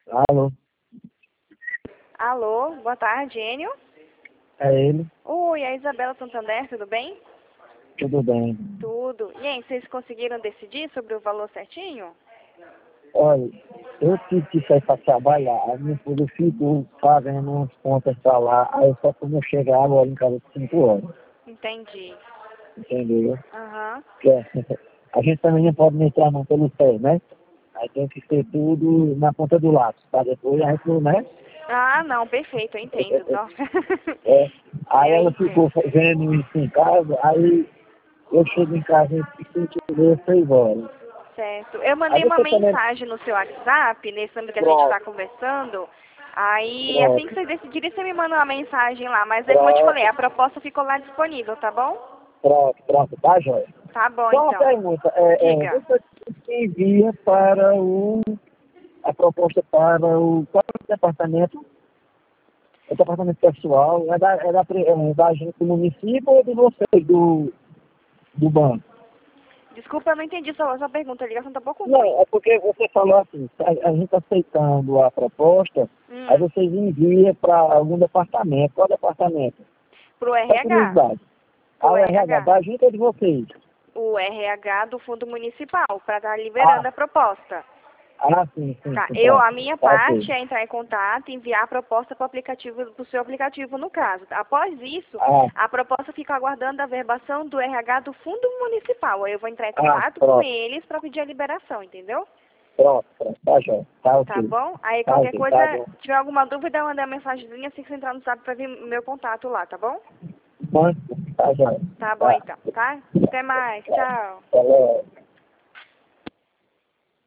Alô, Alô, boa tarde, Enio. é ele? Oi, é a Isabela Santander, tudo bem? Tudo bem? Tudo. E aí, vocês conseguiram decidir sobre o valor certinho? Olha, eu tive que sair para trabalhar, a minha esposa ficou fazendo umas contas para lá, aí só quando eu chegar agora em casa de 5 horas, Entendi. entendeu? Aham. Que a gente também não pode meter a mão pelo pé, né? Aí tem que ser tudo na ponta do lápis, para depois a gente, né? Ah, não, perfeito, eu entendo. Nossa. É, aí Eu ela entendo. ficou vendo isso em casa, aí eu chego em casa e 5h30, 6 horas. Certo. Eu Aí mandei uma você também, mensagem no seu WhatsApp, nesse número que a gente pronto, está conversando. Aí, assim que pronto, vocês decidirem, você me manda uma mensagem lá. Mas é como eu te falei, pronto, a proposta ficou lá disponível, tá bom? pronto, tá, joia? Tá bom, Só uma então. pergunta, Diga. você envia para a proposta para qual é o departamento? O departamento pessoal, da agente do município ou de vocês, do banco? Desculpa, eu não entendi sua pergunta. A ligação tá um pouco ruim. Não, é porque você falou assim, a gente aceitando a proposta, aí Hum. vocês enviam para algum departamento. Qual departamento? Pro Só RH. curiosidade. Pro A RH RH. da agente ou de vocês? O RH do Fundo Municipal, para estar Ah, liberando a proposta. sim, Tá, tá. a minha Tá ok. parte é entrar em contato e enviar a proposta para o aplicativo, do seu aplicativo, no caso. Após isso, Ah, a proposta fica aguardando a verbação do RH do Fundo Municipal. Aí eu vou entrar em contato com pronto. eles para pedir a liberação, entendeu? Pronto, tá jóia. Tá Tá ok. bom? Aí Tá qualquer ok, tá coisa, bom. tiver alguma dúvida, manda uma mensagenzinha assim que você entrar no site para ver meu contato lá, tá bom? Bom, tá jóia. Tá bom Tá. então, tá? Até mais, Tá. tchau. Tá.